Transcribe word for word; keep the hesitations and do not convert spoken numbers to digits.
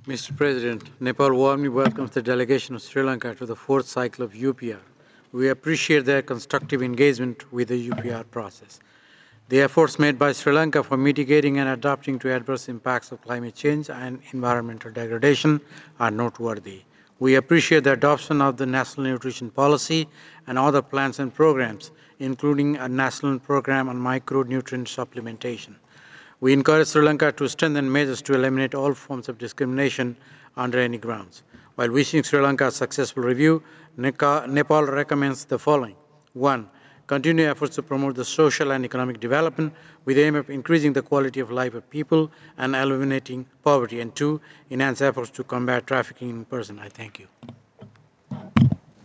Mister President, Nepal warmly welcomes the delegation of Sri Lanka to the fourth cycle of U P R. We appreciate their constructive engagement with the U P R process. The efforts made by Sri Lanka for mitigating and adapting to adverse impacts of climate change and environmental degradation are noteworthy. We appreciate the adoption of the National Nutrition Policy and other plans and programs, including a national program on micronutrient supplementation. We encourage Sri Lanka to strengthen measures to eliminate all forms of discrimination under any grounds. While wishing Sri Lanka a successful review, Nepal recommends the following. One, continue efforts to promote the social and economic development with the aim of increasing the quality of life of people and eliminating poverty. And two, enhance efforts to combat trafficking in person. I thank you.